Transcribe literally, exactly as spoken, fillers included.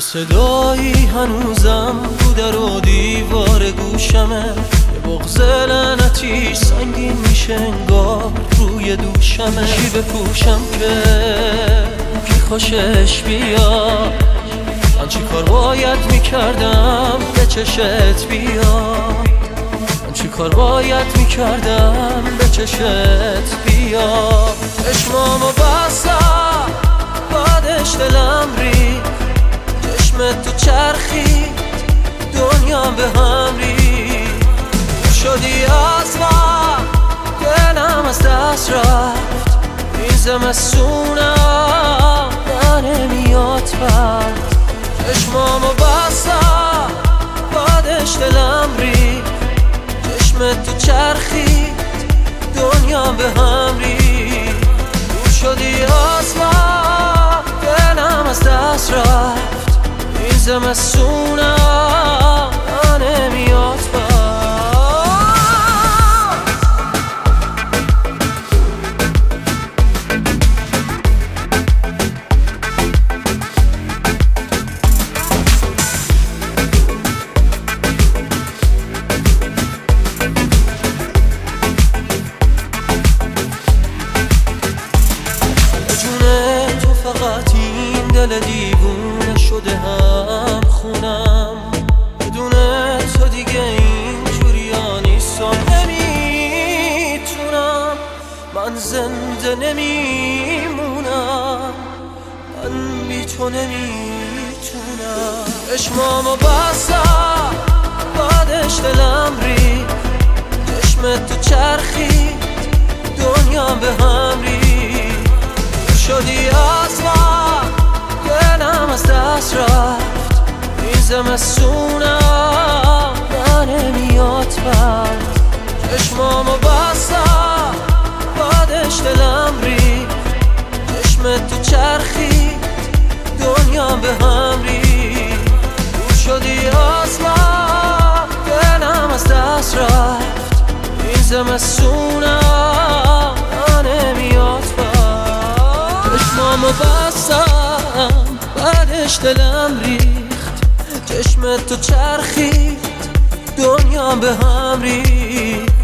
صدایی هنوزم رو در و دیوار گوشمه، یه بغض لعنتی سنگین میشه انگار روی دوشمه. چی بپوشم که کی خوشش بیاد؟ من چی کار باید میکردم به چشت بیاد؟ من چی کار باید میکردم به چشت بیاد؟ چشمامو بستم بعدش دلم ریخت، چشمت تو چرخید دنیام به هم ریخت. شدی از من دلم از دست رفت، این زمستونم نمیاد فرد. چشمامو بستم بعدش دلم ریخت، چشمت تو چرخید دنیام به هم ریخت. دور شدی از من دلم از دست رفت، این زمستونم نمیاد فرد. فقط این دل دیوونه شده هم خونم، بدون تو دیگه اینجوریا نیستم. نمیتونم، من زنده نمیمونم، من بی تو نمیتونم. چشمامو بستم بعدش دلم ریخت، چشمت تو چرخید دنیام به هم ریخت. شدی از من دلم از دست رفت، این زمستونم نمیاد فرد. چشمامو بستم بعدش دلم ریخت، چشمت تو چرخید دنیام به هم ریخت. دور شدی از من دلم از دست رفت، این زمستونم نمیاد فرد. چشمامو بستم بعدش دلم ریخت، چشمت تو چرخید دنیام به هم ریخت.